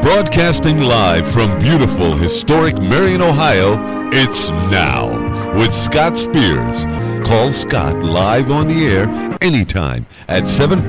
Broadcasting live from beautiful, historic Marion, Ohio, it's Now with Scott Spears. Call Scott live on the air anytime at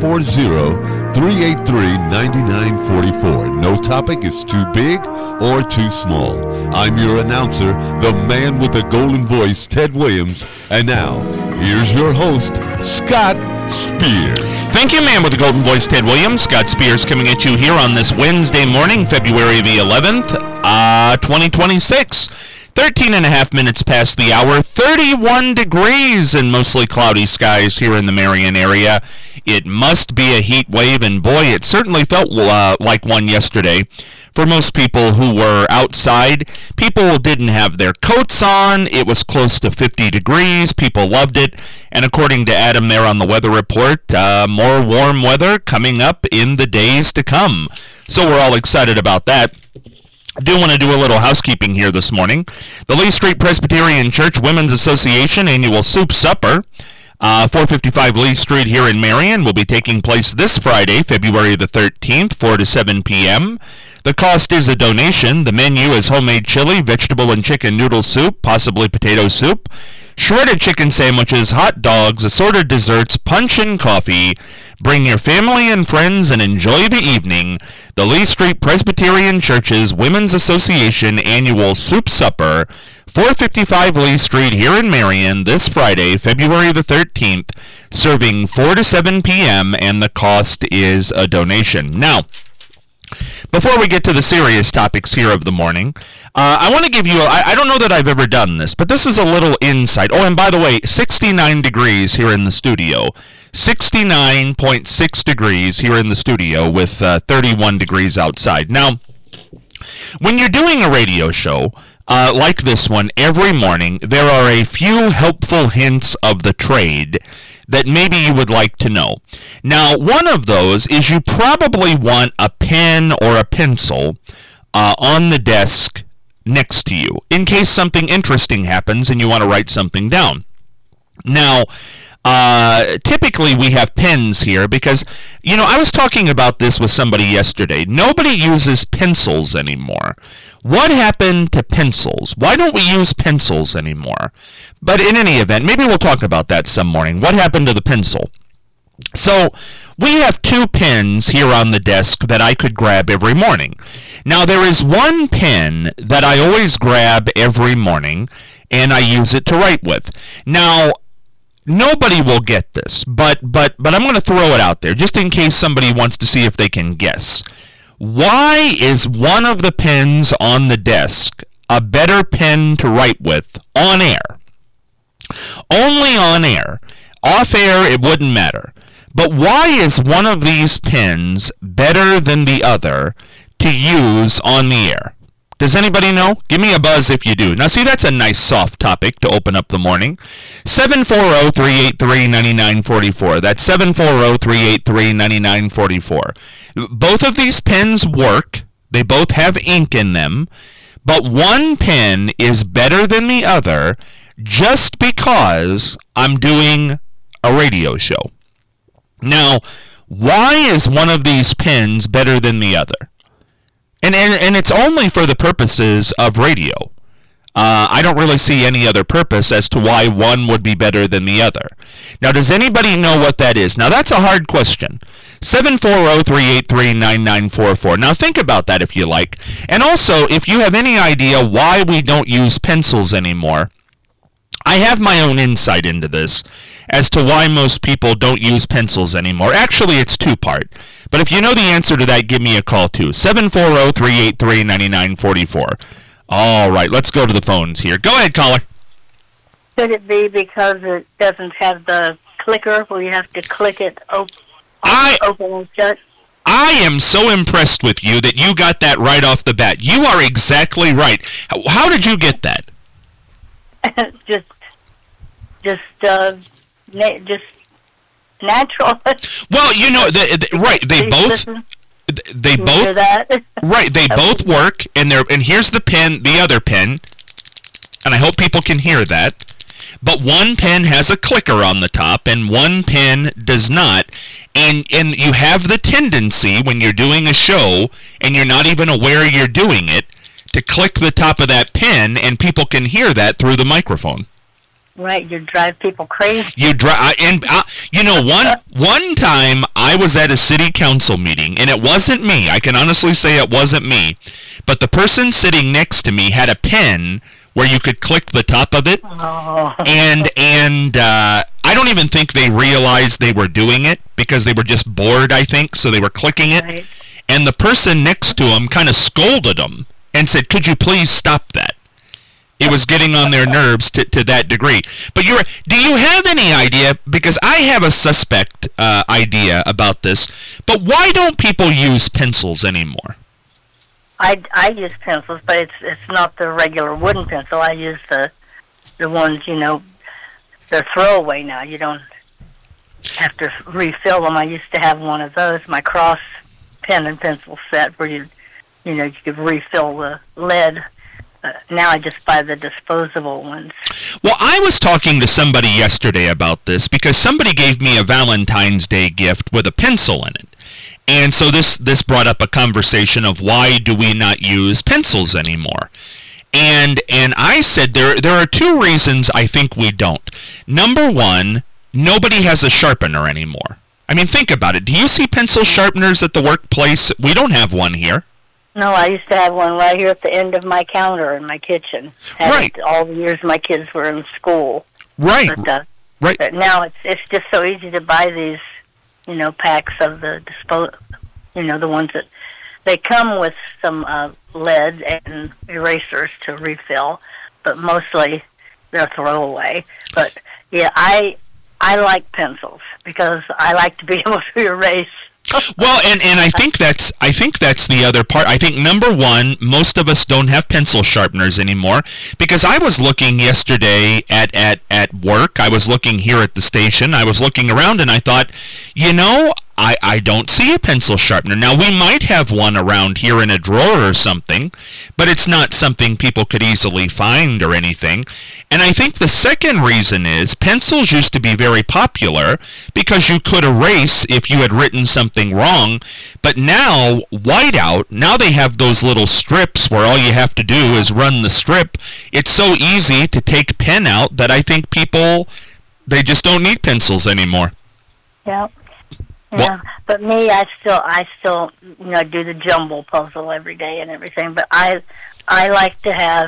740-383-9944. No topic is too big or too small. I'm your announcer, the man with the golden voice, Ted Williams. And now, here's your host, Scott Spears. Thank you, man with the golden voice, Ted Williams. Scott Spears coming at you here on this Wednesday morning, February the 11th, 2026. 13 and a half minutes past the hour, 31 degrees and mostly cloudy skies here in the Marion area. It must be a heat wave, and boy, it certainly felt like one yesterday. For most people who were outside, people didn't have their coats on. It was close to 50 degrees. People loved it. And according to Adam there on the weather report, more warm weather coming up in the days to come. So we're all excited about that. I do want to do a little housekeeping here this morning. The Lee Street Presbyterian Church Women's Association Annual Soup Supper, 455 Lee Street here in Marion, will be taking place this Friday, February the 13th, 4 to 7 p.m. The cost is a donation. The menu is homemade chili, vegetable and chicken noodle soup, possibly potato soup, shredded chicken sandwiches, hot dogs, assorted desserts, punch and coffee. Bring your family and friends and enjoy the evening. The Lee Street Presbyterian Church's Women's Association Annual Soup Supper, 455 Lee Street here in Marion, this Friday, February the 13th, serving 4 to 7 p.m., and the cost is a donation. Now, before we get to the serious topics here of the morning, I want to give you, I don't know that I've ever done this, but this is a little insight. Oh, and by the way, 69 degrees here in the studio. 69.6 degrees here in the studio with 31 degrees outside. Now, when you're doing a radio show like this one every morning, there are a few helpful hints of the trade that maybe you would like to know. Now, one of those is you probably want a pen or a pencil on the desk next to you in case something interesting happens and you want to write something down. Now, typically we have pens here because, you know, I was talking about this with somebody yesterday. Nobody uses pencils anymore. What happened to pencils? Why don't we use pencils anymore? But in any event, maybe we'll talk about that some morning. What happened to the pencil? So, we have two pens here on the desk that I could grab every morning. Now, there is one pen that I always grab every morning, and I use it to write with. Now, nobody will get this, but I'm going to throw it out there, just in case somebody wants to see if they can guess. Why is one of the pens on the desk a better pen to write with on air? Only on air. Off air, it wouldn't matter. But why is one of these pens better than the other to use on the air? Does anybody know? Give me a buzz if you do. Now, see, that's a nice soft topic to open up the morning. 740-383-9944. That's 740-383-9944. Both of these pens work. They both have ink in them. But one pen is better than the other just because I'm doing a radio show. Now, why is one of these pens better than the other? And it's only for the purposes of radio. I don't really see any other purpose as to why one would be better than the other. Now, does anybody know what that is? Now, that's a hard question. 740-383-9944. Now, think about that if you like. And also, if you have any idea why we don't use pencils anymore, I have my own insight into this as to why most people don't use pencils anymore. Actually, it's two-part. But if you know the answer to that, give me a call, too. 740-383-9944. All right, let's go to the phones here. Go ahead, caller. Could it be because it doesn't have the clicker where you have to click it open and shut? I am so impressed with you that you got that right off the bat. You are exactly right. How did you get that? just natural. Well, you know, right? They both right. They both work, and here's the pen, the other pen, and I hope people can hear that. but one pen has a clicker on the top and one pen does not. And you have the tendency when you're doing a show and you're not even aware you're doing it to click the top of that pen, and people can hear that through the microphone. Right, you drive people crazy. One time I was at a city council meeting, and it wasn't me. I can honestly say it wasn't me. But the person sitting next to me had a pen where you could click the top of it. Oh. And I don't even think they realized they were doing it because they were just bored, I think, so they were clicking it. Right. And the person next to him kind of scolded them and said, "Could you please stop that?" It was getting on their nerves to that degree. But do you have any idea, because I have a suspect idea about this, but why don't people use pencils anymore? I use pencils, but it's not the regular wooden pencil. I use the ones, they're throwaway now. You don't have to refill them. I used to have one of those, my cross pen and pencil set, where you could refill the lead. Now I just buy the disposable ones. Well, I was talking to somebody yesterday about this because somebody gave me a Valentine's Day gift with a pencil in it. And so this brought up a conversation of why do we not use pencils anymore? And I said there are two reasons I think we don't. Number one, nobody has a sharpener anymore. I mean, think about it. Do you see pencil sharpeners at the workplace? We don't have one here. No, I used to have one right here at the end of my counter in my kitchen. Right. All the years my kids were in school. Right. Right. But now it's just so easy to buy these, packs of the the ones that they come with some lead and erasers to refill, but mostly they're throwaway. But yeah, I like pencils because I like to be able to erase. Well, and I think that's the other part. I think number one, most of us don't have pencil sharpeners anymore, because I was looking yesterday at work. I was looking here at the station. I was looking around and I thought, I don't see a pencil sharpener. Now, we might have one around here in a drawer or something, but it's not something people could easily find or anything. And I think the second reason is pencils used to be very popular because you could erase if you had written something wrong. But now, whiteout, now they have those little strips where all you have to do is run the strip. It's so easy to take pen out that I think people, they just don't need pencils anymore. Yeah. Yeah, but me, I still do the jumble puzzle every day and everything. But I like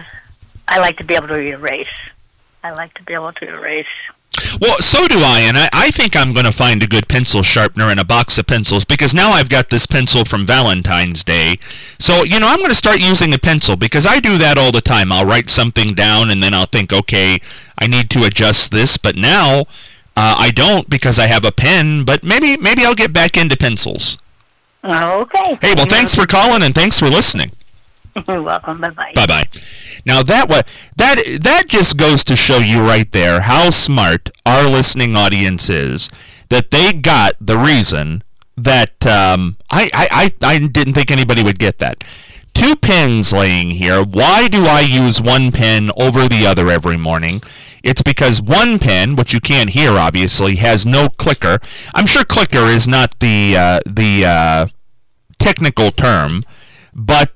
to be able to erase. I like to be able to erase. Well, so do I, and I think I'm going to find a good pencil sharpener and a box of pencils, because now I've got this pencil from Valentine's Day. So, I'm going to start using a pencil, because I do that all the time. I'll write something down, and then I'll think, okay, I need to adjust this, but now I don't, because I have a pen, but maybe I'll get back into pencils. Okay. Hey, well, thanks for calling, and thanks for listening. You're welcome. Bye-bye. Bye-bye. Now, that just goes to show you right there how smart our listening audience is, that they got the reason that I didn't think anybody would get that. Two pens laying here. Why do I use one pen over the other every morning? It's because one pen, which you can't hear obviously, has no clicker. I'm sure clicker is not the technical term, but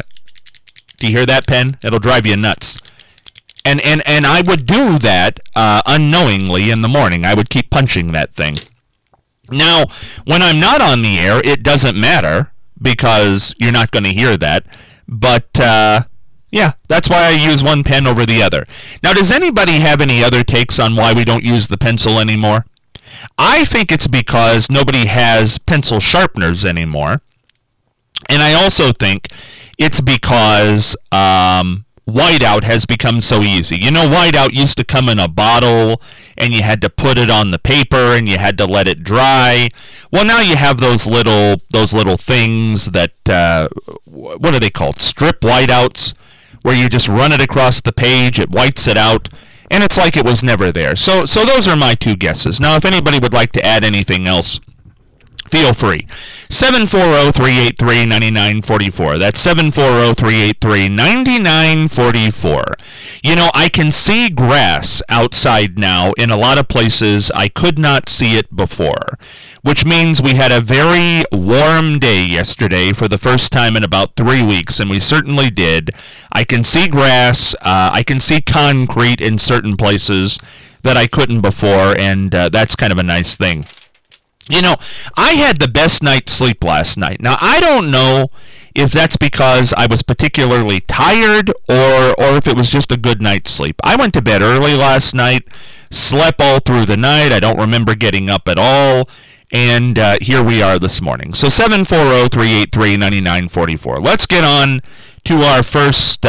do you hear that pen? It'll drive you nuts. And I would do that unknowingly in the morning. I would keep punching that thing. Now, when I'm not on the air, it doesn't matter, because you're not going to hear that. But, yeah, that's why I use one pen over the other. Now, does anybody have any other takes on why we don't use the pencil anymore? I think it's because nobody has pencil sharpeners anymore. And I also think it's because whiteout has become so easy. Whiteout used to come in a bottle, and you had to put it on the paper, and you had to let it dry. Well, now you have those little things that, what are they called? Strip whiteouts, where you just run it across the page, it whites it out, and it's like it was never there. So those are my two guesses. Now, if anybody would like to add anything else, Feel free. 740-383-9944. That's 740-383-9944. You know, I can see grass outside now in a lot of places I could not see it before, which means we had a very warm day yesterday for the first time in about 3 weeks, and we certainly did. I can see grass. I can see concrete in certain places that I couldn't before, and that's kind of a nice thing. You know, I had the best night's sleep last night. Now, I don't know if that's because I was particularly tired or if it was just a good night's sleep. I went to bed early last night, slept all through the night. I don't remember getting up at all, and here we are this morning. So 740-383-9944. Let's get on to our first,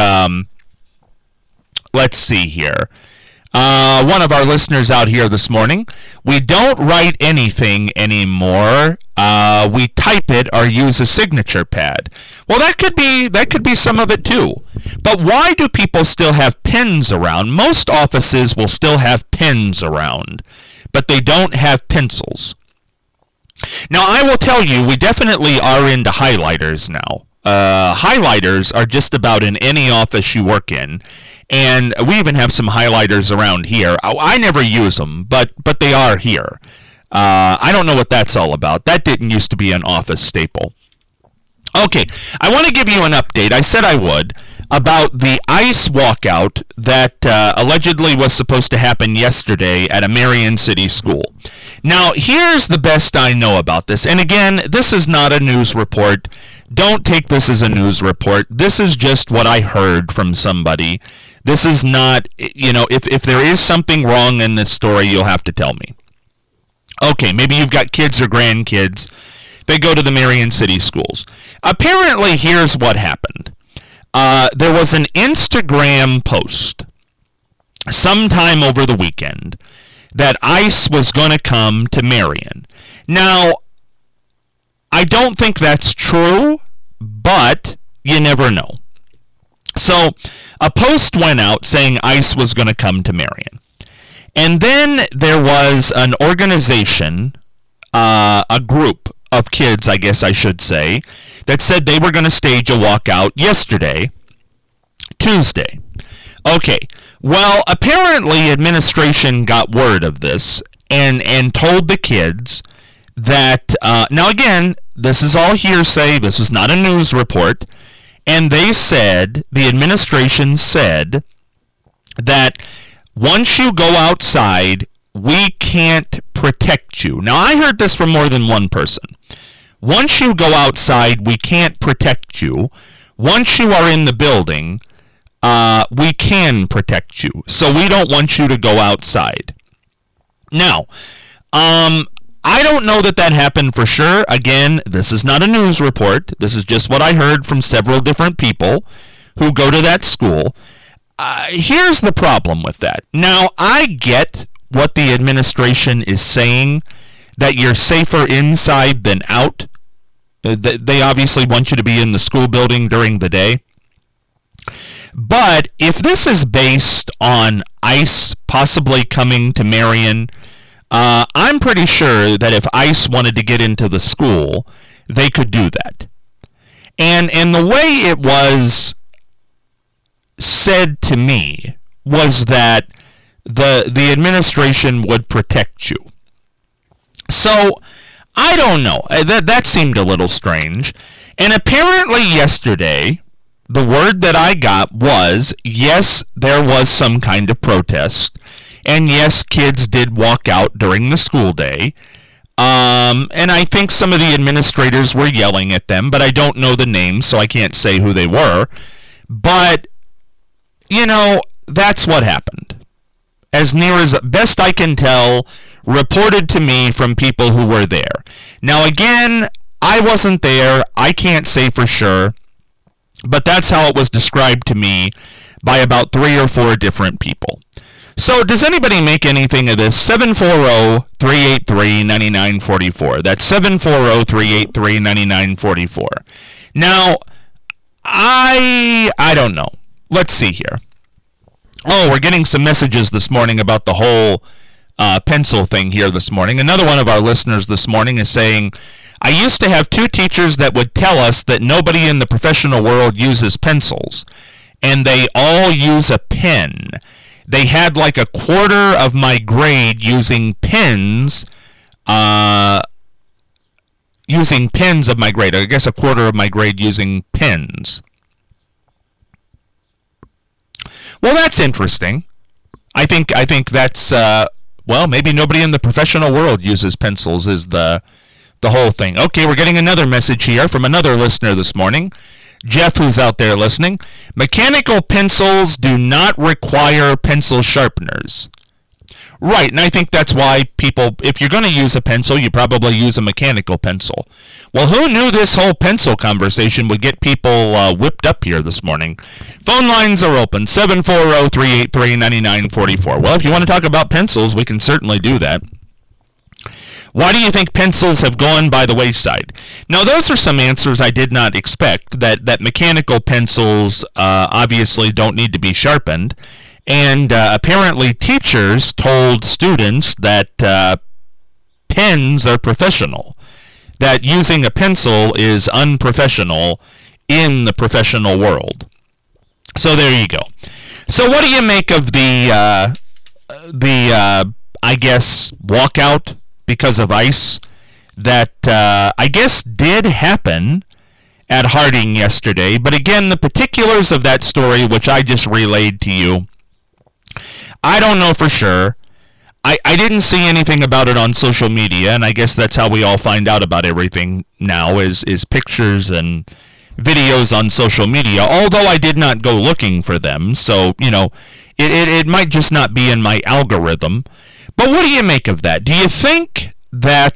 let's see here. One of our listeners out here this morning. We don't write anything anymore. We type it or use a signature pad. Well, that could be some of it too. But why do people still have pens around? Most offices will still have pens around, but they don't have pencils. Now, I will tell you, we definitely are into highlighters now. Highlighters are just about in any office you work in, and we even have some highlighters around here. I never use them, but they are here. I don't know what that's all about. That didn't used to be an office staple. Okay, I want to give you an update. I said I would about the ICE walkout that allegedly was supposed to happen yesterday at a Marion City school. Now, here's the best I know about this. And again, this is not a news report. Don't take this as a news report. This is just what I heard from somebody. This is not, you know, if there is something wrong in this story, you'll have to tell me. Okay, maybe you've got kids or grandkids. They go to the Marion City schools. Apparently, here's what happened. There was an Instagram post sometime over the weekend that ICE was going to come to Marion. Now, I don't think that's true, but you never know. So, a post went out saying ICE was going to come to Marion. And then there was an organization, a group of kids, I guess I should say, that said they were going to stage a walkout yesterday, Tuesday. Okay, well, apparently administration got word of this and told the kids that, now again, this is all hearsay, this is not a news report, and they said, the administration said, that once you go outside, we can't protect you. Now, I heard this from more than one person. Once you go outside, we can't protect you. Once you are in the building, we can protect you. So we don't want you to go outside. Now, I don't know that happened for sure. Again, this is not a news report. This is just what I heard from several different people who go to that school. Here's the problem with that. Now, I get what the administration is saying, that you're safer inside than out. They obviously want you to be in the school building during the day. But if this is based on ICE possibly coming to Marion, I'm pretty sure that if ICE wanted to get into the school, they could do that. And the way it was said to me was that the administration would protect you. So, I don't know. That seemed a little strange. And apparently yesterday, the word that I got was, yes, there was some kind of protest. And yes, kids did walk out during the school day. And I think some of the administrators were yelling at them, but I don't know the names, so I can't say who they were. But, you know, that's what happened. As near as best I can tell, reported to me from people who were there. Now again, I wasn't there. I can't say for sure. But that's how it was described to me by about 3 or 4 different people. So does anybody make anything of this? 740-383-9944. That's 740-383-9944. Now, I don't know. Let's see here. Oh, we're getting some messages this morning about the whole pencil thing here this morning. Another one of our listeners this morning is saying, I used to have two teachers that would tell us that nobody in the professional world uses pencils, and they all use a pen. They had like a quarter of my grade using pens, of my grade. I guess a quarter of my grade using pens. Well, that's interesting. I think that's maybe nobody in the professional world uses pencils is the whole thing. Okay, we're getting another message here from another listener this morning. Jeff, who's out there listening. Mechanical pencils do not require pencil sharpeners. Right, and I think that's why people, if you're going to use a pencil, you probably use a mechanical pencil. Well, who knew this whole pencil conversation would get people whipped up here this morning? Phone lines are open, 740-383-9944. Well, if you want to talk about pencils, we can certainly do that. Why do you think pencils have gone by the wayside? Now, those are some answers I did not expect, that mechanical pencils obviously don't need to be sharpened. And apparently teachers told students that pens are professional, that using a pencil is unprofessional in the professional world. So there you go. So what do you make of the I guess, walkout because of ice that I guess did happen at Harding yesterday? But again, the particulars of that story, which I just relayed to you, I don't know for sure. I didn't see anything about it on social media, and I guess that's how we all find out about everything now, is pictures and videos on social media, although I did not go looking for them, so, it might just not be in my algorithm. But what do you make of that? Do you think that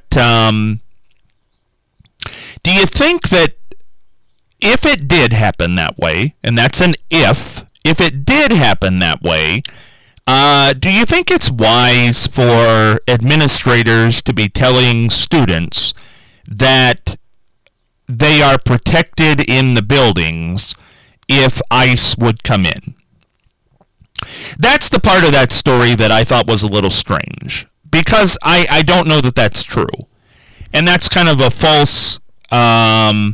if it did happen that way, and that's an if it did happen that way, do you think it's wise for administrators to be telling students that they are protected in the buildings if ice would come in? That's the part of that story that I thought was a little strange, because I don't know that that's true. And that's kind of a false, I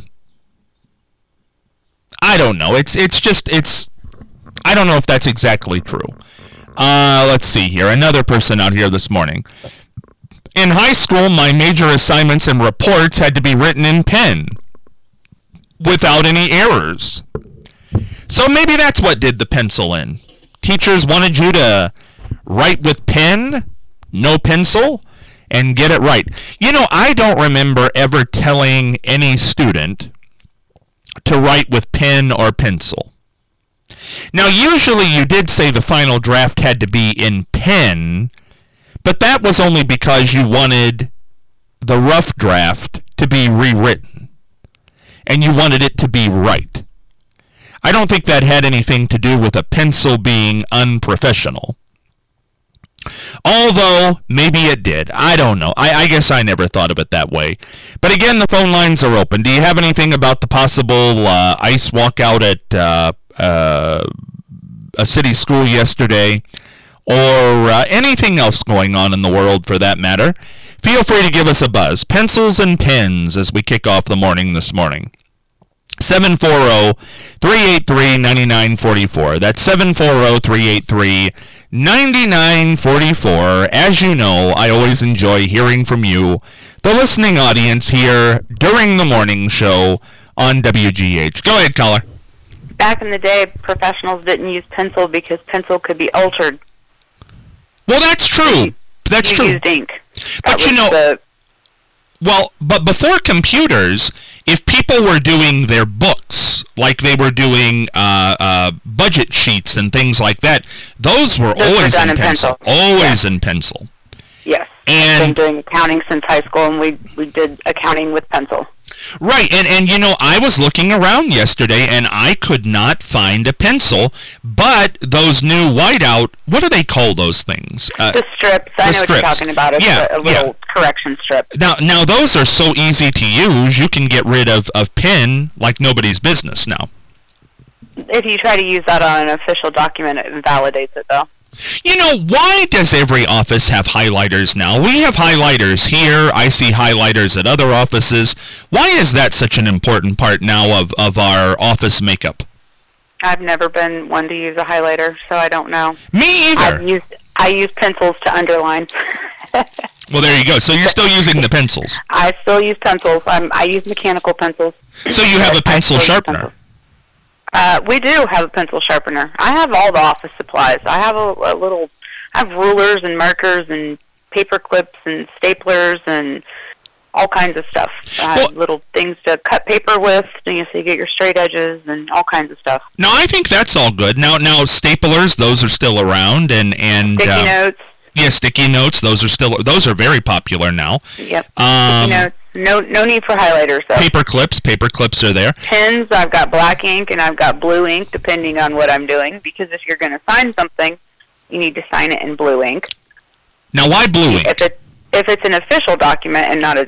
don't know. I don't know if that's exactly true. Let's see here. Another person out here this morning. In high school, my major assignments and reports had to be written in pen without any errors. So maybe that's what did the pencil in. Teachers wanted you to write with pen, no pencil, and get it right. I don't remember ever telling any student to write with pen or pencil. Now, usually you did say the final draft had to be in pen, but that was only because you wanted the rough draft to be rewritten, and you wanted it to be right. I don't think that had anything to do with a pencil being unprofessional. Although, maybe it did. I don't know. I guess I never thought of it that way. But again, the phone lines are open. Do you have anything about the possible ice walkout at a city school yesterday, or anything else going on in the world for that matter? Feel free to give us a buzz. Pencils and pens as we kick off the morning this morning. 740-383-9944. That's 740-383-9944. As you know, I always enjoy hearing from you, the listening audience here during the morning show on WGH. Go ahead, caller. Back in the day, professionals didn't use pencil because pencil could be altered. Well, that's true. That's true. You used ink. But but before computers, if people were doing their books, like they were doing budget sheets and things like that, those were always in pencil. Always in pencil. Yes. And I've been doing accounting since high school, and we did accounting with pencil. Right, and I was looking around yesterday, and I could not find a pencil, but those new whiteout, what do they call those things? The strips. I know what you're talking about. It's a little correction strip. Now those are so easy to use, you can get rid of pen like nobody's business now. If you try to use that on an official document, it invalidates it, though. You know, why does every office have highlighters now? We have highlighters here. I see highlighters at other offices. Why is that such an important part now of our office makeup? I've never been one to use a highlighter, so I don't know. Me either. I use pencils to underline. Well, there you go. So you're still using the pencils. I still use pencils. I use mechanical pencils. So you have a pencil sharpener. We do have a pencil sharpener. I have all the office supplies. I have I have rulers and markers and paper clips and staplers and all kinds of stuff. I have little things to cut paper with, so you get your straight edges and all kinds of stuff. No, I think that's all good. Now staplers, those are still around, and sticky notes. Yeah, sticky notes. Those are very popular now. Yep. Sticky notes. No need for highlighters, though. Paper clips are there. Pens, I've got black ink and I've got blue ink, depending on what I'm doing. Because if you're going to sign something, you need to sign it in blue ink. Now, why blue ink? If it's an official document and not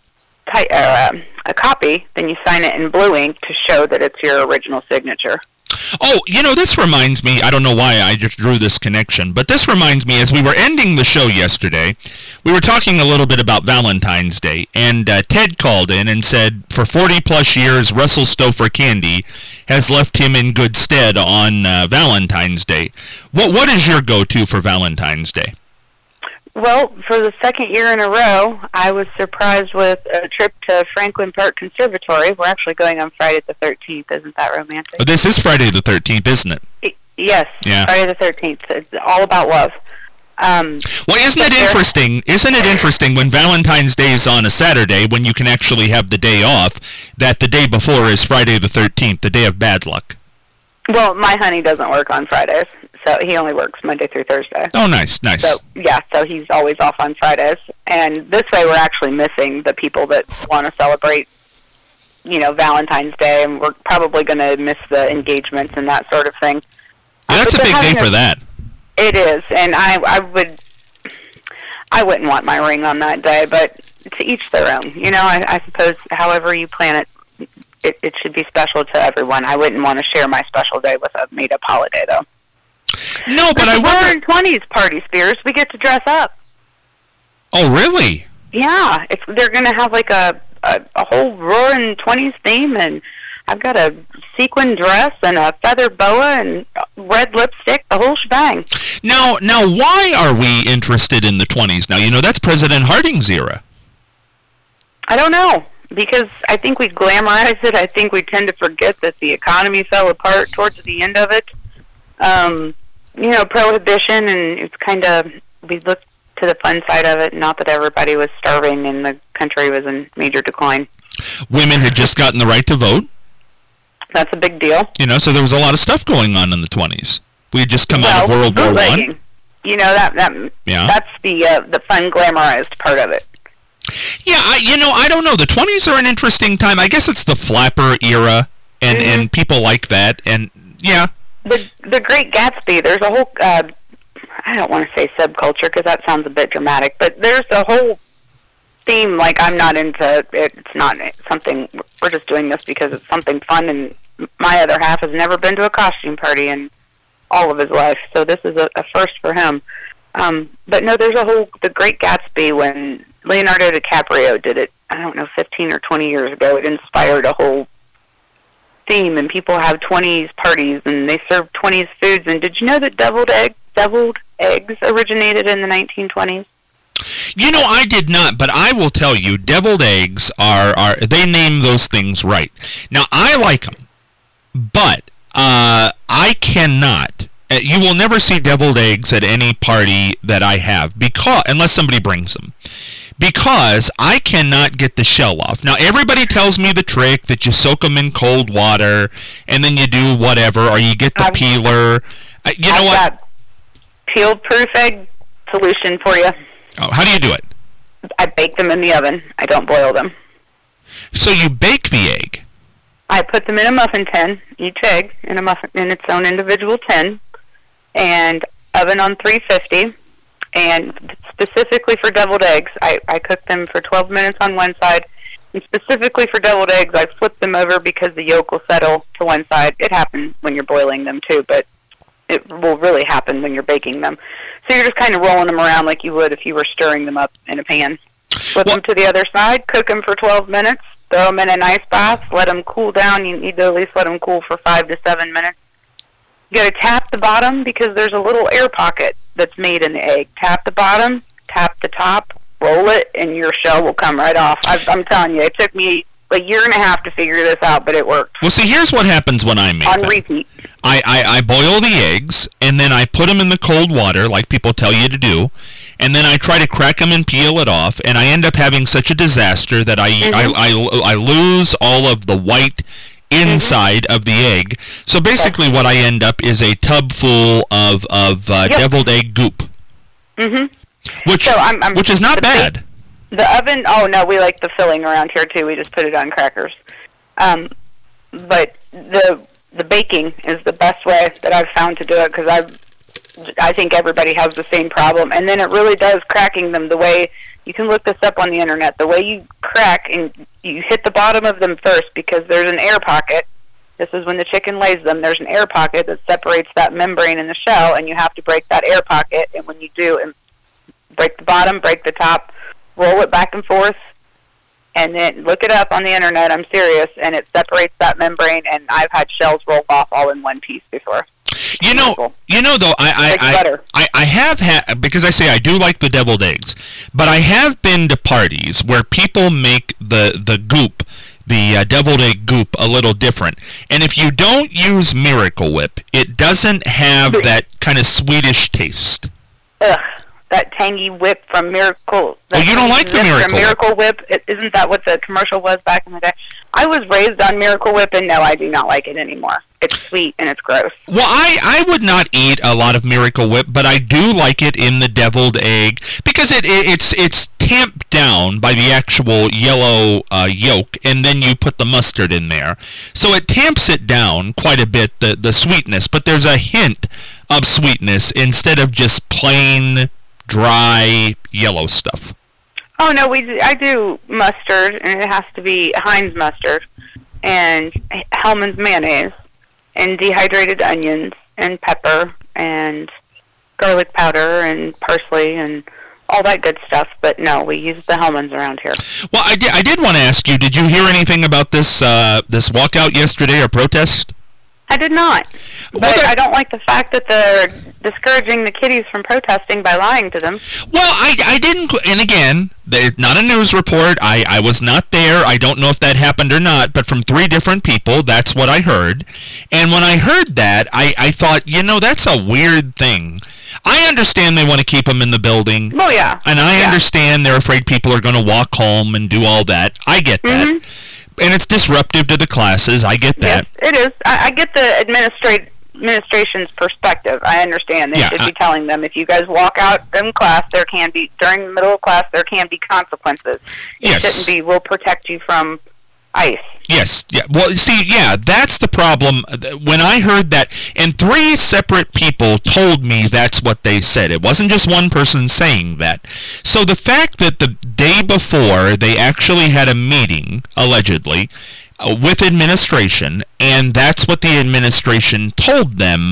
a copy, then you sign it in blue ink to show that it's your original signature. Oh, this reminds me, I don't know why I just drew this connection, but this reminds me, as we were ending the show yesterday, we were talking a little bit about Valentine's Day, and Ted called in and said, for 40-plus years, Russell Stouffer candy has left him in good stead on Valentine's Day. What is your go-to for Valentine's Day? Well, for the second year in a row, I was surprised with a trip to Franklin Park Conservatory. We're actually going on Friday the 13th. Isn't that romantic? Oh, this is Friday the 13th, isn't it? Yes, yeah. Friday the 13th. It's all about love. Well, isn't it interesting? Isn't it interesting when Valentine's Day is on a Saturday, when you can actually have the day off, that the day before is Friday the 13th, the day of bad luck? Well, my honey doesn't work on Fridays, so he only works Monday through Thursday. Oh, nice. So he's always off on Fridays. And this way we're actually missing the people that want to celebrate, Valentine's Day, and we're probably going to miss the engagements and that sort of thing. That's a big day for that. It is, and I wouldn't want my ring on that day, but to each their own. I suppose however you plan it should be special to everyone. I wouldn't want to share my special day with a made-up holiday, though. No, but I wonder... Roaring 20s party, Spears. We get to dress up. Oh, really? Yeah. They're going to have like a whole Roaring 20s theme, and I've got a sequin dress and a feather boa and red lipstick, the whole shebang. Now, why are we interested in the 20s? Now, that's President Harding's era. I don't know. Because I think we glamorize it. I think we tend to forget that the economy fell apart towards the end of it. Prohibition, and it's kind of, we looked to the fun side of it, not that everybody was starving and the country was in major decline. Women had just gotten the right to vote. That's a big deal. So there was a lot of stuff going on in the 20s. We had just come out of World War I. That's the fun, glamorized part of it. Yeah, I don't know. The 20s are an interesting time. I guess it's the flapper era, and people like that, and yeah. The Great Gatsby, there's a whole, I don't want to say subculture, because that sounds a bit dramatic, but there's a whole theme, like I'm not into it. It's not something, we're just doing this because it's something fun, and my other half has never been to a costume party in all of his life, so this is a first for him. But no, there's the Great Gatsby, when Leonardo DiCaprio did it, I don't know, 15 or 20 years ago. It inspired a whole theme, and people have 20s parties, and they serve 20s foods. And did you know that deviled eggs originated in the 1920s? I did not, but I will tell you, deviled eggs they name those things right. Now, I like them, but I cannot. You will never see deviled eggs at any party that I have, unless somebody brings them. Because I cannot get the shell off. Now, everybody tells me the trick that you soak them in cold water, and then you do whatever, or you get the peeler. You know what? I've got peel-proof egg solution for you. Oh, how do you do it? I bake them in the oven. I don't boil them. So you bake the egg? I put them in a muffin tin, each egg in its own individual tin, and oven on 350. And specifically for deviled eggs, I cook them for 12 minutes on one side. And specifically for deviled eggs, I flip them over because the yolk will settle to one side. It happens when you're boiling them too, but it will really happen when you're baking them. So you're just kind of rolling them around like you would if you were stirring them up in a pan. Flip them to the other side, cook them for 12 minutes, throw them in an ice bath, let them cool down. You need to at least let them cool for 5 to 7 minutes. You got to tap the bottom because there's a little air pocket that's made in the egg. Tap the bottom, tap the top, roll it, and your shell will come right off. I'm telling you, it took me a year and a half to figure this out, but it worked. Well, see, here's what happens when I make on them. Repeat. I boil the eggs, and then I put them in the cold water, like people tell you to do, and then I try to crack them and peel it off, and I end up having such a disaster that I lose all of the white inside of the egg. So basically what I end up is a tub full of deviled egg goop. Which is not bad. The oven, we like the filling around here too. We just put it on crackers. But the baking is the best way that I've found to do it because I think everybody has the same problem. And then it really does cracking them the way, you can look this up on the internet, the way you crack and you hit the bottom of them first because there's an air pocket. This is when the chicken lays them. There's an air pocket that separates that membrane in the shell, and you have to break that air pocket. And when you do, and break the bottom, break the top, roll it back and forth, and then look it up on the internet. I'm serious, and it separates that membrane. And I've had shells roll off all in one piece before. You know, though, I have had, because I say I do like the deviled eggs, but I have been to parties where people make the goop, the deviled egg goop, a little different. And if you don't use Miracle Whip, it doesn't have that kind of sweetish taste. Ugh, that tangy whip from Miracle. Oh, you don't like the Miracle Whip? Isn't that what the commercial was back in the day? I was raised on Miracle Whip, and no, I do not like it anymore. It's sweet and it's gross. Well, I would not eat a lot of Miracle Whip, but I do like it in the deviled egg because it's tamped down by the actual yellow yolk, and then you put the mustard in there. So it tamps it down quite a bit, the sweetness, but there's a hint of sweetness instead of just plain, dry, yellow stuff. Oh, no, I do mustard, and it has to be Heinz mustard, and Hellmann's mayonnaise, and dehydrated onions, and pepper, and garlic powder, and parsley, and all that good stuff. But no, we use the Hellmann's around here. Well, I did want to ask you, did you hear anything about this walkout yesterday or protest? I did not. But I don't like the fact that they're discouraging the kiddies from protesting by lying to them. Well, I didn't, and again, it's not a news report. I was not there. I don't know if that happened or not, but from 3 different people, that's what I heard. And when I heard that, I thought, that's a weird thing. I understand they want to keep them in the building. Oh, yeah. And I understand they're afraid people are going to walk home and do all that. I get that. And it's disruptive to the classes. I get that. Yes, it is. I get the administration's perspective. I understand. They should be telling them, if you guys walk out in class, there can be, during the middle of class, there can be consequences. It shouldn't be, we'll protect you from ice. Yes. Yeah. Well, see, that's the problem. When I heard that, and 3 separate people told me that's what they said. It wasn't just one person saying that. So the fact that the day before they actually had a meeting, allegedly, with administration, and that's what the administration told them,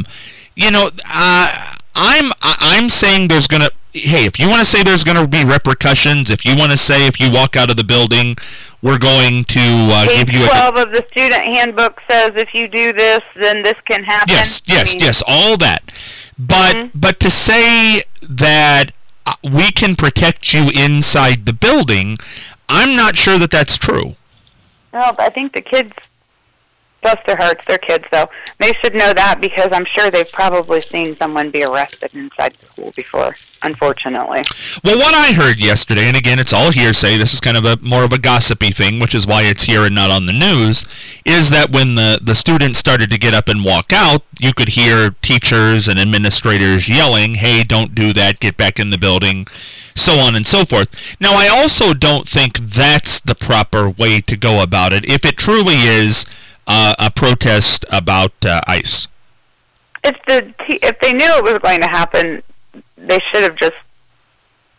I'm saying there's going to, hey, if you want to say there's going to be repercussions, if you want to say if you walk out of the building, we're going to give you Page 12 of the student handbook says if you do this, then this can happen. Yes, all that. But to say that we can protect you inside the building, I'm not sure that that's true. Well, I think the kids, bless their hearts, they're kids, though. They should know that because I'm sure they've probably seen someone be arrested inside the school before, unfortunately. Well, what I heard yesterday, and again, it's all hearsay, this is kind of more of a gossipy thing, which is why it's here and not on the news, is that when the students started to get up and walk out, you could hear teachers and administrators yelling, hey, don't do that, get back in the building, so on and so forth. Now, I also don't think that's the proper way to go about it, if it truly is a protest about ice. If they knew it was going to happen, they should have just,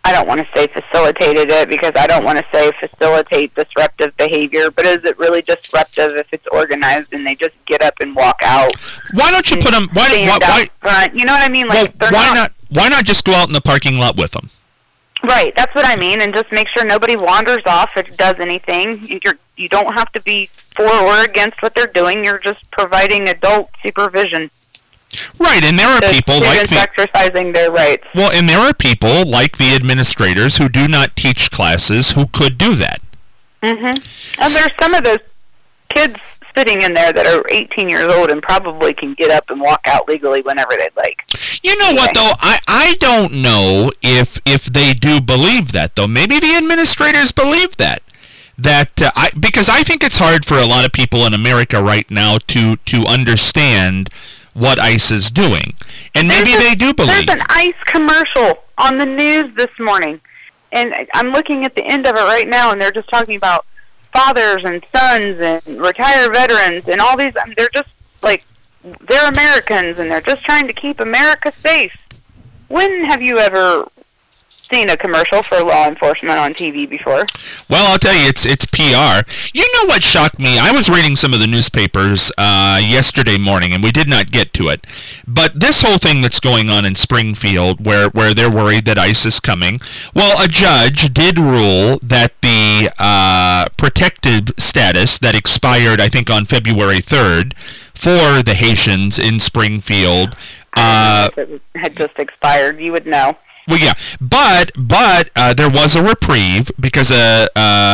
I don't want to say facilitated it, because I don't want to say facilitate disruptive behavior, but is it really disruptive if it's organized and they just get up and walk out? Why don't you put them? Why? Front? You know what I mean? Like, why not just go out in the parking lot with them? Right, that's what I mean, and just make sure nobody wanders off or does anything. You don't have to be for or against what they're doing. You're just providing adult supervision. Right, and there are people like exercising their rights. Well, and there are people like the administrators who do not teach classes who could do that. Mm-hmm. And there's some of those kids sitting in there that are 18 years old and probably can get up and walk out legally whenever they'd like. You know what, though? I don't know if they do believe that, though. Maybe the administrators believe that. Because I think it's hard for a lot of people in America right now to understand what ICE is doing. And maybe they do believe. There's an ICE commercial on the news this morning, and I'm looking at the end of it right now, and they're just talking about fathers and sons and retired veterans and all these. They're just like, they're Americans, and they're just trying to keep America safe. When have you ever seen a commercial for law enforcement on TV before? Well, I'll tell you, it's PR. You know what shocked me? I was reading some of the newspapers yesterday morning, and we did not get to it. But this whole thing that's going on in Springfield, where they're worried that ICE is coming, well, a judge did rule that the protected status that expired, I think, on February 3rd for the Haitians in Springfield. If it had just expired, you would know. Well, yeah, but there was a reprieve because a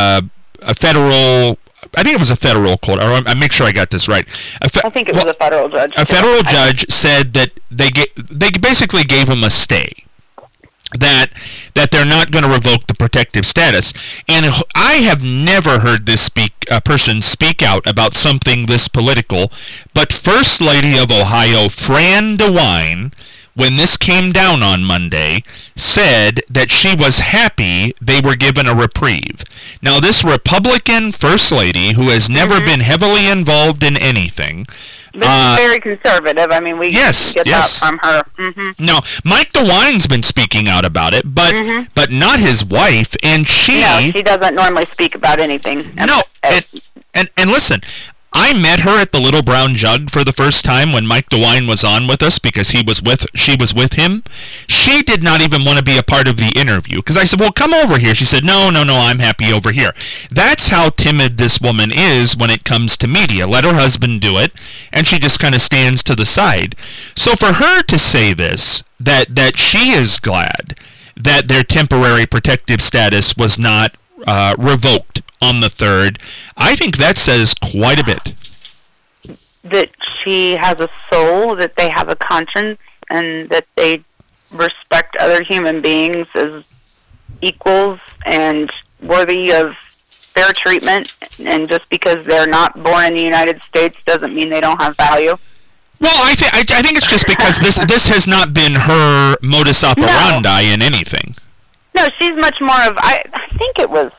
federal, I think it was a federal court. I make sure I got this right. I think it was a federal judge. A federal judge said that they basically gave him a stay, that they're not going to revoke the protective status. And I have never heard this person speak out about something this political, but First Lady of Ohio, Fran DeWine, when this came down on Monday, said that she was happy they were given a reprieve. Now, this Republican First Lady, who has never been heavily involved in anything... This is very conservative. I mean, we get that from her. Mm-hmm. No, Mike DeWine's been speaking out about it, but not his wife, and she... No, she doesn't normally speak about anything. No, and listen... I met her at the Little Brown Jug for the first time when Mike DeWine was on with us because she was with him. She did not even want to be a part of the interview because I said, well, come over here. She said, no, I'm happy over here. That's how timid this woman is when it comes to media. Let her husband do it, and she just kind of stands to the side. So for her to say this, that she is glad that their temporary protective status was not revoked on the 3rd, I think that says quite a bit. That she has a soul, that they have a conscience, and that they respect other human beings as equals and worthy of fair treatment, and just because they're not born in the United States doesn't mean they don't have value. Well, I think it's just because this has not been her modus operandi in anything. No, she's much more of, I think it was,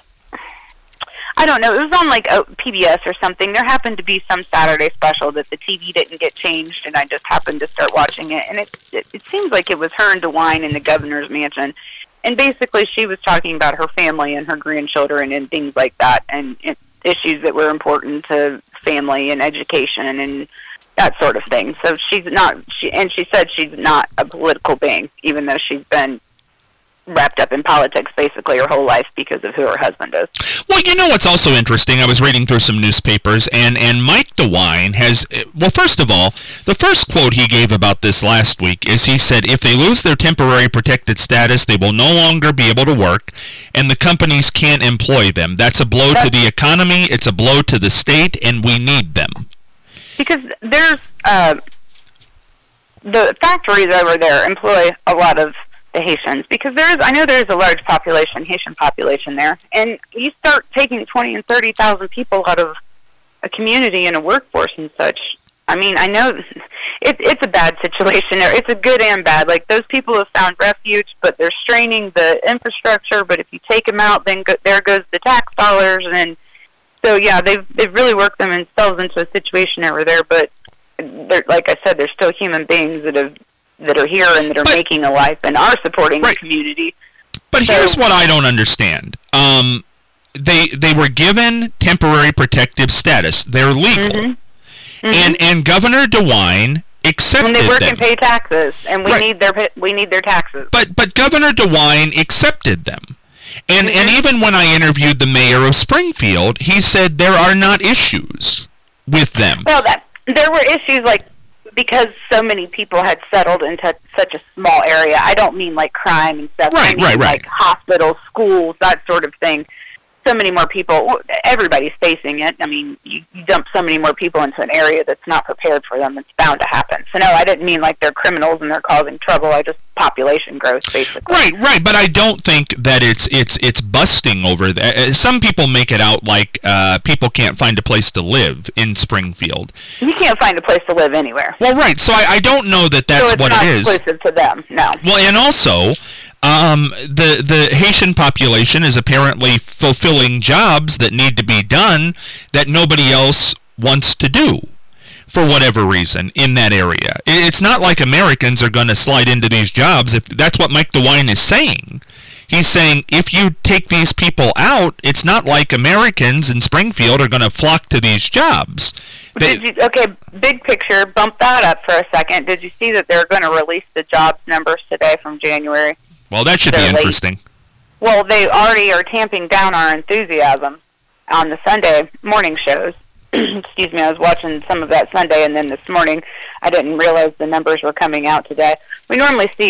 I don't know, it was on like PBS or something. There happened to be some Saturday special that the TV didn't get changed, and I just happened to start watching it. And it seems like it was her and DeWine in the governor's mansion. And basically she was talking about her family and her grandchildren and things like that, and issues that were important to family and education and that sort of thing. So she's not, she said she's not a political being, even though she's been wrapped up in politics basically her whole life because of who her husband is. Well, you know what's also interesting? I was reading through some newspapers, and Mike DeWine has... Well, first of all, the first quote he gave about this last week is he said, if they lose their temporary protected status, they will no longer be able to work, and the companies can't employ them. That's a blow to the economy, it's a blow to the state, and we need them. Because there's... the factories over there employ a lot of the Haitians, because I know there's a large Haitian population there, and you start taking 20 and 30,000 people out of a community and a workforce and such. I mean, I know it's a bad situation there. It's a good and bad. Like, those people have found refuge, but they're straining the infrastructure, but if you take them out, then there goes the tax dollars, and so, yeah, they've really worked themselves into a situation over there, but like I said, they're still human beings that are here and that are making a life and are supporting the community. But here's what I don't understand. They were given temporary protective status. They're legal. And Governor DeWine accepted when they work them. and pay taxes, and we need their taxes. But Governor DeWine accepted them. And even when I interviewed the mayor of Springfield, he said there are not issues with them. Well, there were issues because so many people had settled into such a small area. I don't mean like crime and stuff. Right. Like hospitals, schools, that sort of thing. So many more people. Everybody's facing it. I mean, you dump so many more people into an area that's not prepared for them. It's bound to happen. So no, I didn't mean like they're criminals and they're causing trouble. I just population growth, basically. Right. But I don't think that it's busting over that. Some people make it out like people can't find a place to live in Springfield. You can't find a place to live anywhere. Well, right. So I don't know that that's so what it is. It's not exclusive to them. No. Well, and also, the Haitian population is apparently fulfilling jobs that need to be done that nobody else wants to do for whatever reason in that area. It's not like Americans are going to slide into these jobs. If that's what Mike DeWine is saying. He's saying if you take these people out, it's not like Americans in Springfield are going to flock to these jobs. Okay, big picture, bump that up for a second. Did you see that they're going to release the jobs numbers today from January? Well, that should be interesting. Well, they already are tamping down our enthusiasm on the Sunday morning shows. Excuse me, I was watching some of that Sunday, and then this morning I didn't realize the numbers were coming out today. We normally see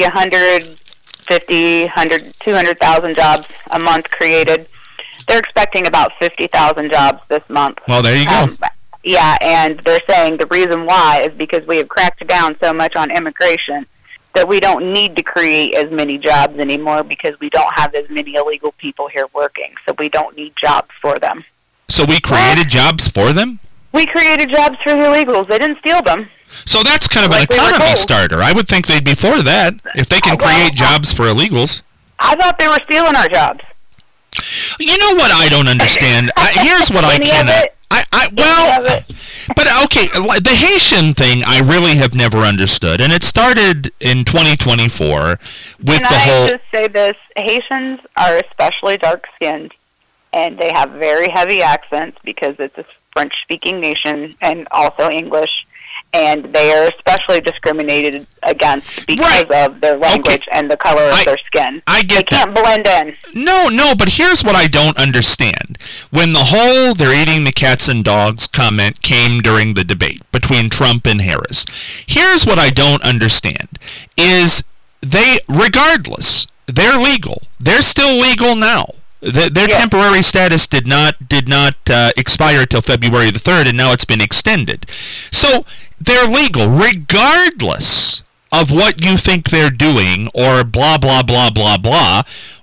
200,000 jobs a month created. They're expecting about 50,000 jobs this month. Well, there you go. Yeah, and they're saying the reason why is because we have cracked down so much on immigration that we don't need to create as many jobs anymore because we don't have as many illegal people here working, so we don't need jobs for them. So we created jobs for them? We created jobs for the illegals. They didn't steal them. So that's kind of an economy starter. I would think they'd be for that, if they can create jobs for illegals. I thought they were stealing our jobs. You know what I don't understand? Here's what I cannot... But okay, the Haitian thing I really have never understood, and it started in 2024 with Can I just say this? Haitians are especially dark-skinned, and they have very heavy accents because it's a French-speaking nation and also English, and they are especially discriminated against because of their language and the color of their skin. I get they can't blend in. No, but here's what I don't understand. When the whole "they're eating the cats and dogs" comment came during the debate between Trump and Harris, here's what I don't understand, is regardless, they're legal. They're still legal now. Their temporary status did not expire till February the 3rd, and now it's been extended. So they're legal regardless of what you think they're doing or blah, blah, blah, blah, blah.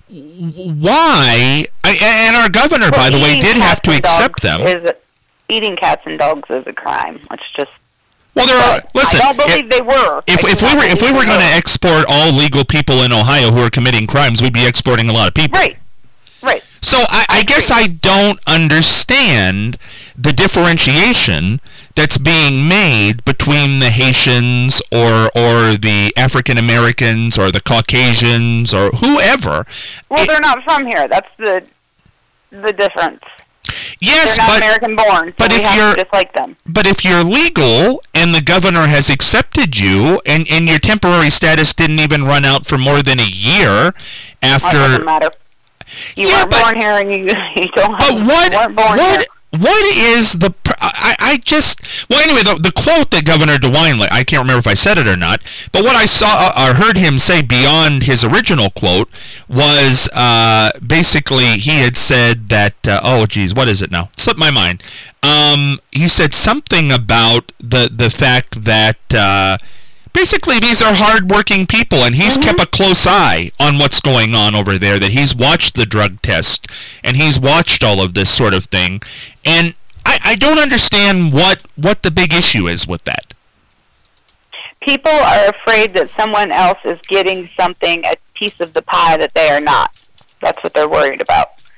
Why? And our governor, by the way, did have to accept them. Eating cats and dogs is a crime. It's just... Well, listen. I don't believe they were. If we were going to export all legal people in Ohio who are committing crimes, we'd be exporting a lot of people. Right. So I guess I don't understand the differentiation that's being made between the Haitians or the African Americans or the Caucasians or whoever. Well, they're not from here. That's the difference. Yes, they're not American born, so we have to dislike them. But if you're legal and the governor has accepted you and your temporary status didn't even run out for more than a year after... It doesn't matter. You weren't born here, and you don't have. But weren't born here. What is the? Anyway, the quote that Governor DeWine, I can't remember if I said it or not, but what I saw or heard him say beyond his original quote was basically he had said that. What is it now? Slipped my mind. He said something about the fact that. Basically, these are hard-working people, and he's kept a close eye on what's going on over there, that he's watched the drug test, and he's watched all of this sort of thing, and I don't understand what the big issue is with that. People are afraid that someone else is getting something, a piece of the pie that they are not. That's what they're worried about.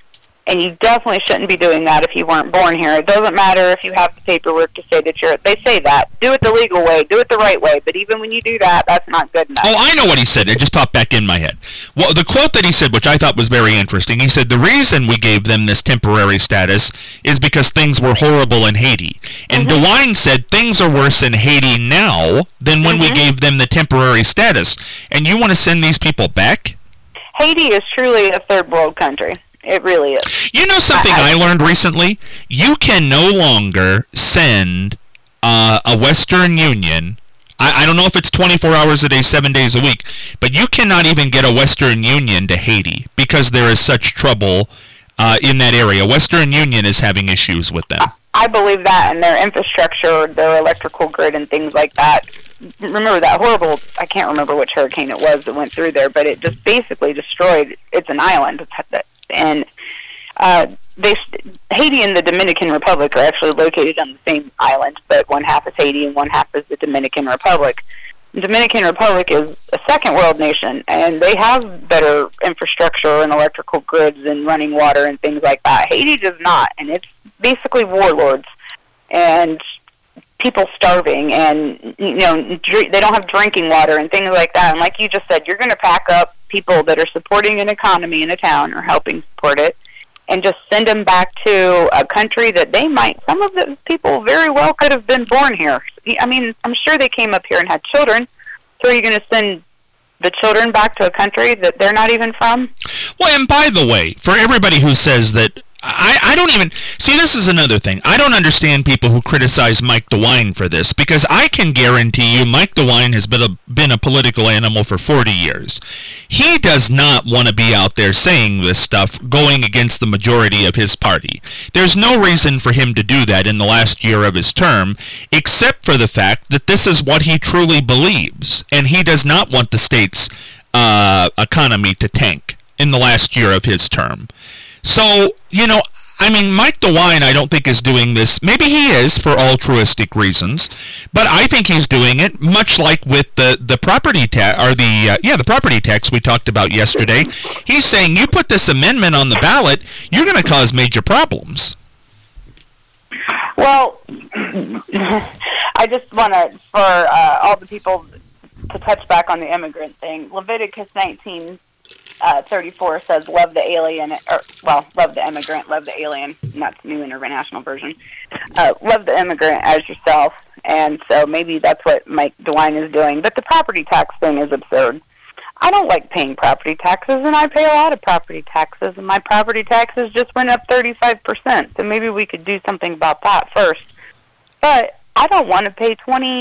And you definitely shouldn't be doing that if you weren't born here. It doesn't matter if you have the paperwork to say that they say that. Do it the legal way. Do it the right way. But even when you do that, that's not good enough. Oh, I know what he said. It just popped back in my head. Well, the quote that he said, which I thought was very interesting, he said, the reason we gave them this temporary status is because things were horrible in Haiti. And DeWine said things are worse in Haiti now than when we gave them the temporary status. And you want to send these people back? Haiti is truly a third world country. It really is. You know something I learned recently? You can no longer send a Western Union. I don't know if it's 24 hours a day, 7 days a week, but you cannot even get a Western Union to Haiti because there is such trouble in that area. Western Union is having issues with them. I believe that, and their infrastructure, their electrical grid and things like that. Remember that horrible, I can't remember which hurricane it was that went through there, but it just basically destroyed, it's an island. And Haiti and the Dominican Republic are actually located on the same island, but one half is Haiti and one half is the Dominican Republic. The Dominican Republic is a second world nation, and they have better infrastructure and electrical grids and running water and things like that. Haiti does not, and it's basically warlords and people starving, and they don't have drinking water and things like that. And like you just said, you're going to pack up people that are supporting an economy in a town or helping support it, and just send them back to a country that some of the people very well could have been born here. I mean, I'm sure they came up here and had children, so are you going to send the children back to a country that they're not even from? Well, and by the way, for everybody who says that, I don't even, see, this is another thing. I don't understand people who criticize Mike DeWine for this, because I can guarantee you Mike DeWine has been a political animal for 40 years. He does not want to be out there saying this stuff, going against the majority of his party. There's no reason for him to do that in the last year of his term, except for the fact that this is what he truly believes, and he does not want the state's economy to tank in the last year of his term. So, Mike DeWine, I don't think is doing this. Maybe he is for altruistic reasons, but I think he's doing it much like with the property tax, or the property tax we talked about yesterday. He's saying, you put this amendment on the ballot, you're going to cause major problems. Well, I just want to, for all the people to touch back on the immigrant thing, Leviticus 19:34 says, love the alien, love the immigrant, love the alien, and that's the New International Version. Love the immigrant as yourself, and so maybe that's what Mike DeWine is doing. But the property tax thing is absurd. I don't like paying property taxes, and I pay a lot of property taxes, and my property taxes just went up 35%, so maybe we could do something about that first. But I don't want to pay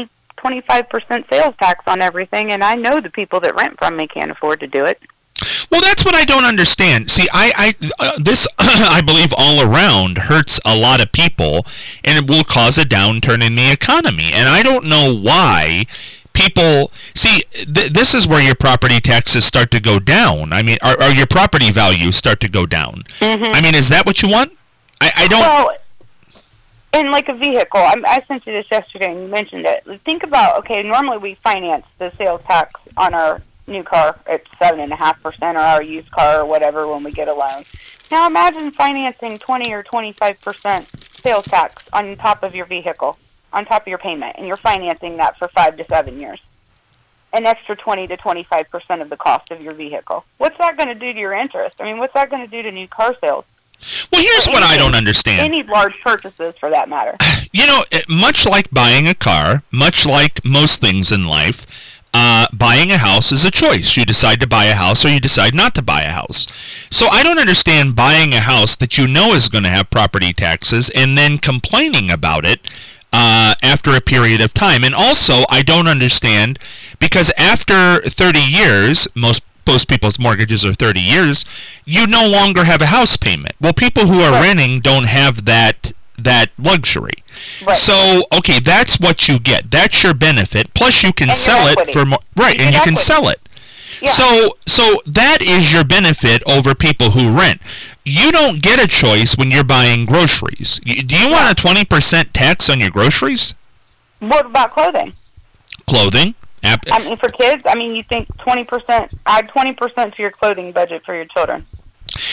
25% sales tax on everything, and I know the people that rent from me can't afford to do it. Well, that's what I don't understand. See, this, I believe, all around hurts a lot of people, and it will cause a downturn in the economy. And I don't know why people... See, this is where your property taxes start to go down. I mean, or your property values start to go down. Mm-hmm. I mean, is that what you want? I don't... Well, and like a vehicle, I sent you this yesterday and you mentioned it. Think about, okay, normally we finance the sales tax on our new car at 7.5%, or our used car or whatever when we get a loan. Now imagine financing 20 or 25% sales tax on top of your vehicle, on top of your payment, and you're financing that for 5 to 7 years. An extra 20 to 25% of the cost of your vehicle. What's that going to do to your interest? I mean, what's that going to do to new car sales? Well, here's what I don't understand. Any large purchases, for that matter. Much like buying a car, much like most things in life, buying a house is a choice. You decide to buy a house or you decide not to buy a house. So I don't understand buying a house that you know is going to have property taxes and then complaining about it after a period of time. And also, I don't understand, because after 30 years, most people's mortgages are 30 years, you no longer have a house payment. Well, people who are renting don't have that luxury. Right. So, okay, that's what you get. That's your benefit. Plus, you can sell it for more. Right, and you can sell it. Yeah. So that is your benefit over people who rent. You don't get a choice when you're buying groceries. Do you want a 20% tax on your groceries? What about clothing? Clothing? I mean, for kids, you think 20%, add 20% to your clothing budget for your children.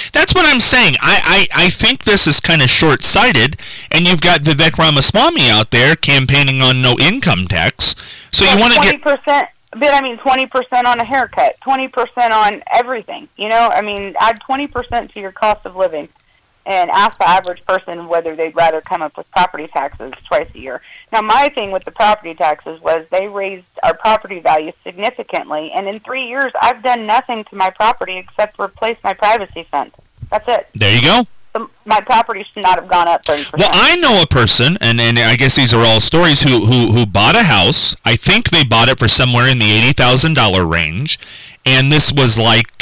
That's what I'm saying. I think this is kind of short-sighted, and you've got Vivek Ramaswamy out there campaigning on no income tax. So you want to get 20%. But I mean, 20% on a haircut, 20% on everything. You know, I mean, add 20% to your cost of living, and ask the average person whether they'd rather come up with property taxes twice a year. Now, my thing with the property taxes was they raised our property value significantly, and in 3 years, I've done nothing to my property except replace my privacy fence. That's it. There you go. My property should not have gone up 30%. Well, I know a person, and I guess these are all stories, who bought a house. I think they bought it for somewhere in the $80,000 range, and this was like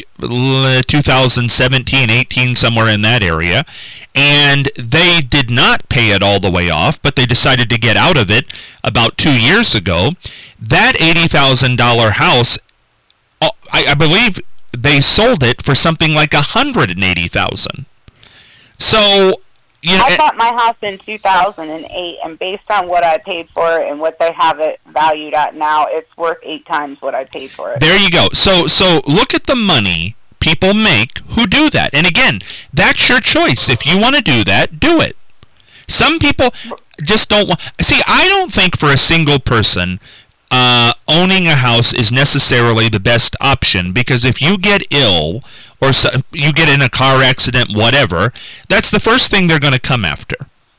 2017, 18, somewhere in that area, and they did not pay it all the way off, but they decided to get out of it about 2 years ago. That $80,000 house, I believe they sold it for something like $180,000. So, you know, I bought my house in 2008, and based on what I paid for it and what they have it valued at now, it's worth 8 times what I paid for it. There you go. So look at the money people make who do that. And again, that's your choice. If you want to do that, do it. Some people just don't want... See, I don't think for a single person owning a house is necessarily the best option, because if you get ill or you get in a car accident, whatever, that's the first thing they're going to come after.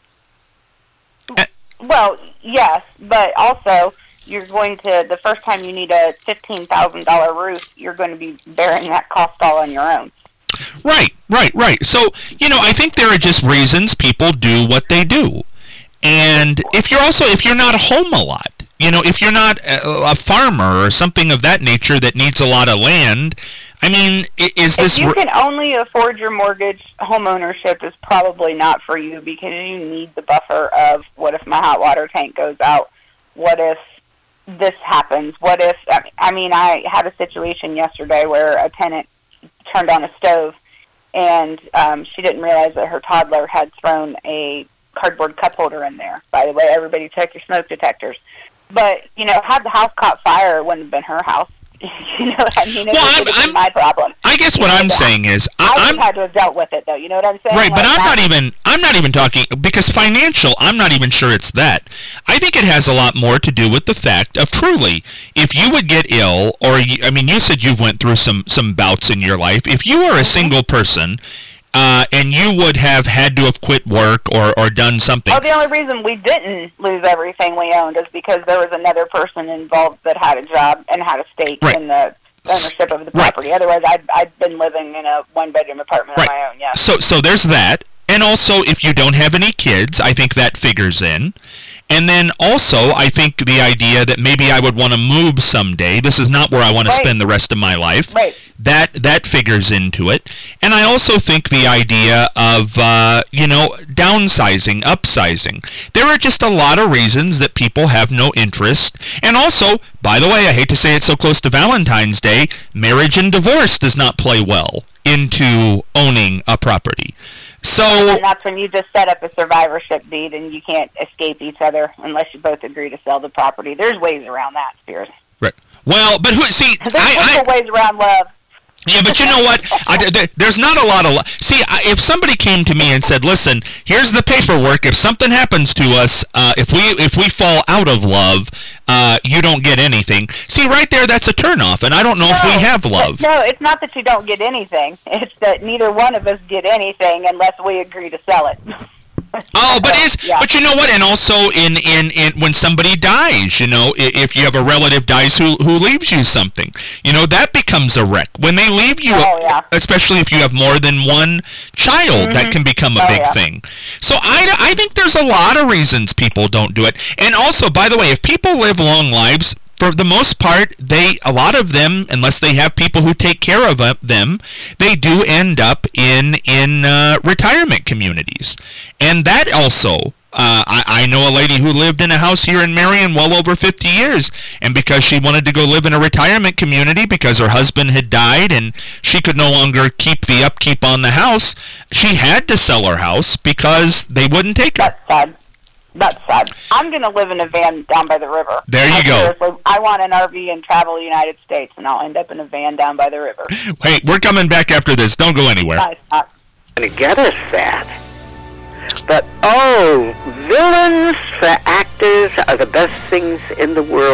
Well, yes, but also you're going to, the first time you need a $15,000 roof, you're going to be bearing that cost all on your own. Right. So, you know, I think there are just reasons people do what they do. And if you're not home a lot, you know, if you're not a farmer or something of that nature that needs a lot of land, I mean, is this... If you can only afford your mortgage, home ownership is probably not for you, because you need the buffer of, what if my hot water tank goes out? What if this happens? What if... I mean, I had a situation yesterday where a tenant turned on a stove, and she didn't realize that her toddler had thrown a cardboard cup holder in there. By the way, everybody check your smoke detectors. But, you know, had the house caught fire, it wouldn't have been her house. You know what I mean? It would have been my problem. I guess what I'm saying is... I would have had to have dealt with it, though. You know what I'm saying? Right, but I'm not even talking... Because financial, I'm not even sure it's that. I think it has a lot more to do with the fact of, truly, if you would get ill, or... I mean, you said you've went through some bouts in your life. If you are a single person... and you would have had to have quit work or done something. Oh, the only reason we didn't lose everything we owned is because there was another person involved that had a job and had a stake in the ownership of the property. Right. Otherwise, I'd been living in a one-bedroom apartment on my own, yeah. So there's that. And also, if you don't have any kids, I think that figures in. And then also, I think the idea that maybe I would want to move someday. This is not where I want to spend the rest of my life. Right. That figures into it. And I also think the idea of, downsizing, upsizing. There are just a lot of reasons that people have no interest. And also, by the way, I hate to say it so close to Valentine's Day, marriage and divorce does not play well into owning a property. So, and that's when you just set up a survivorship deed and you can't escape each other unless you both agree to sell the property. There's ways around that, Spears. Right. Well, but there's ways around love. Yeah, but you know what? There's not a lot of... See, if somebody came to me and said, listen, here's the paperwork. If something happens to us, if we fall out of love, you don't get anything. See, right there, that's a turnoff, and I don't know if we have love. No, it's not that you don't get anything. It's that neither one of us get anything unless we agree to sell it. Oh, but you know what? And also, in when somebody dies, you know, if you have a relative dies who leaves you something, you know, that becomes a wreck. When they leave you, especially if you have more than one child, that can become a big thing. So I think there's a lot of reasons people don't do it. And also, by the way, if people live long lives, for the most part, a lot of them, unless they have people who take care of them, they do end up in retirement communities. And that also, I know a lady who lived in a house here in Marion well over 50 years, and because she wanted to go live in a retirement community because her husband had died and she could no longer keep the upkeep on the house, she had to sell her house because they wouldn't take her. That's sad. I'm going to live in a van down by the river. There you go. Seriously, I want an RV and travel the United States, and I'll end up in a van down by the river. Hey, we're coming back after this. Don't go anywhere. Nice. going to get us that. But, oh, villains for actors are the best things in the world.